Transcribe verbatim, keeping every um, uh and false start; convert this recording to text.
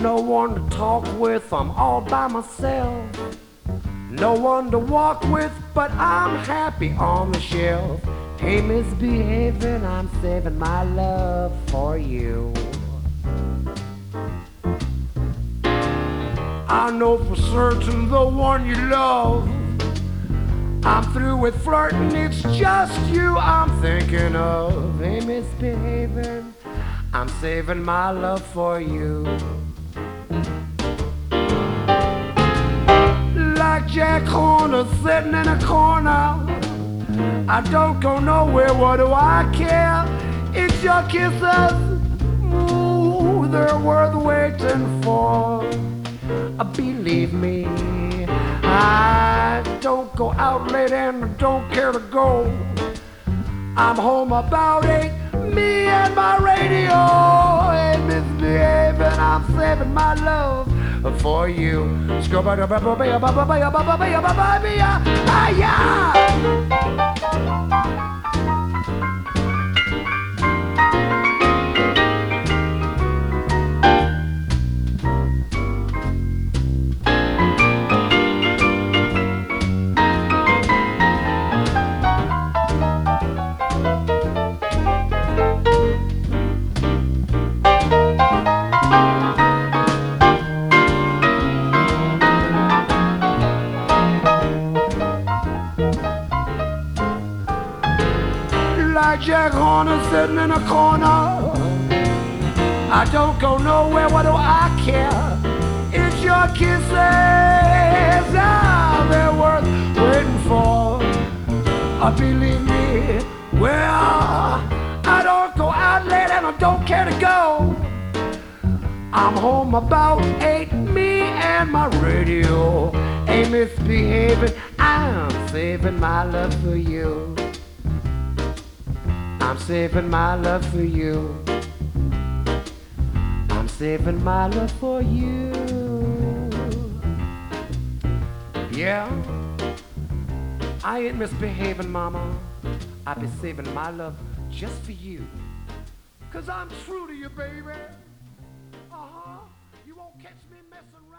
No one to talk with, I'm all by myself. No one to walk with, but I'm happy on the shelf. Hey, misbehaving, I'm saving my love for you. I know for certain the one you love. I'm through with flirting, it's just you I'm thinking of. Hey, misbehaving, I'm saving my love for you. Like Jack Horner sitting in a corner. I don't go nowhere, what do I care? It's your kisses, ooh, they're worth waiting for. Uh, Believe me, I don't go out late and I don't care to go. I'm home about eight, me and my radio. Ain't misbehaving, I'm saving my love for you. Like Jack Horner sitting in a corner. I don't go nowhere, what do I care? It's your kisses, ah, they're worth waiting for. Uh, believe me, well, I don't go out late and I don't care to go. I'm home about eight, me and my radio. Ain't misbehaving, I'm saving my love for you. I'm saving my love for you. I'm saving my love for you. Yeah, I ain't misbehaving, mama. I be saving my love just for you. Cause I'm true to you, baby. Uh-huh. You won't catch me messing